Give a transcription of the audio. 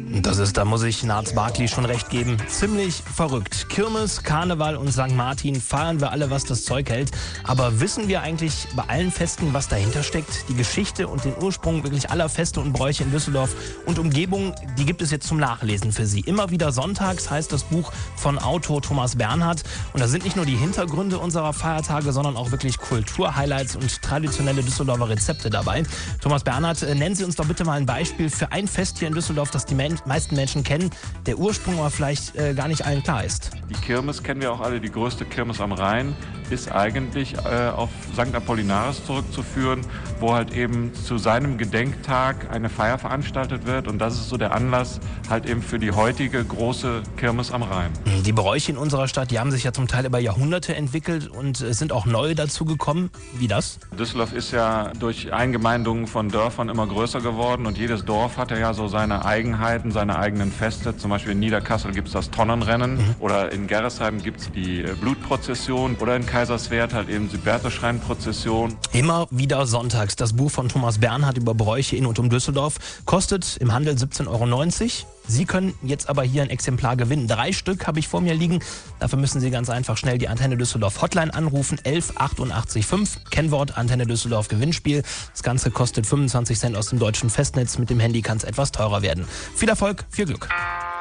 Da muss ich Narz Barkley schon recht geben. Ziemlich verrückt. Kirmes, Karneval und St. Martin feiern wir alle, was das Zeug hält. Aber wissen wir eigentlich bei allen Festen, was dahinter steckt? Die Geschichte und den Ursprung wirklich aller Feste und Bräuche in Düsseldorf und Umgebung, die gibt es jetzt zum Nachlesen für Sie. Immer wieder sonntags heißt das Buch von Autor Thomas Bernhard. Und da sind nicht nur die Hintergründe unserer Feiertage, sondern auch wirklich Kulturhighlights und traditionelle Düsseldorfer Rezepte dabei. Thomas Bernhard, nennen Sie uns doch bitte mal ein Beispiel für ein Fest hier in Düsseldorf, das die meisten Menschen kennen, der Ursprung aber vielleicht gar nicht allen klar ist. Die Kirmes kennen wir auch alle, die größte Kirmes am Rhein ist eigentlich auf St. Apollinaris zurückzuführen, wo halt eben zu seinem Gedenktag eine Feier veranstaltet wird und das ist so der Anlass halt eben für die heutige große Kirmes am Rhein. Die Bräuche in unserer Stadt, die haben sich ja zum Teil über Jahrhunderte entwickelt und sind auch neue dazu gekommen. Wie das? Düsseldorf ist ja durch Eingemeindungen von Dörfern immer größer geworden und jedes Dorf hat ja so seine Eigenheiten, seine eigenen Feste. Zum Beispiel in Niederkassel gibt es das Tonnenrennen oder in Gerresheim gibt es die Blutprozession oder in Kaiserswerth halt eben die Berteschrein-Prozession. Immer wieder sonntags. Das Buch von Thomas Bernhard über Bräuche in und um Düsseldorf kostet im Handel 17,90 €. Sie können jetzt aber hier ein Exemplar gewinnen. 3 Stück habe ich vor mir liegen. Dafür müssen Sie ganz einfach schnell die Antenne Düsseldorf Hotline anrufen. 11 88 5. Kennwort Antenne Düsseldorf Gewinnspiel. Das Ganze kostet 25 Cent aus dem deutschen Festnetz. Mit dem Handy kann es etwas teurer werden. Viel Erfolg, viel Glück.